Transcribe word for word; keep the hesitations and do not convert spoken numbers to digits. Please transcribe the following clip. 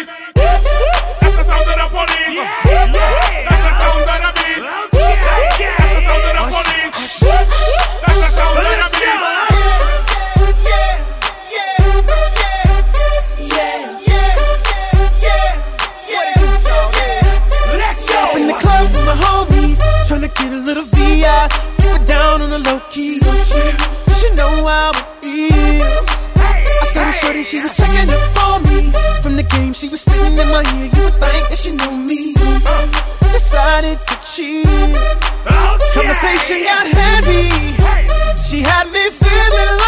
beast. That's the sound of the police. That's the sound of the beast. That's the sound of the police. That's the sound of the beast. Tryna get a little V I, keep it down on the low key. She know how it feels. I saw the shorty, she was checking up on me. From the game, she was spitting in my ear. You would think that she knew me. Decided to cheat. Conversation got heavy. She had me feeling like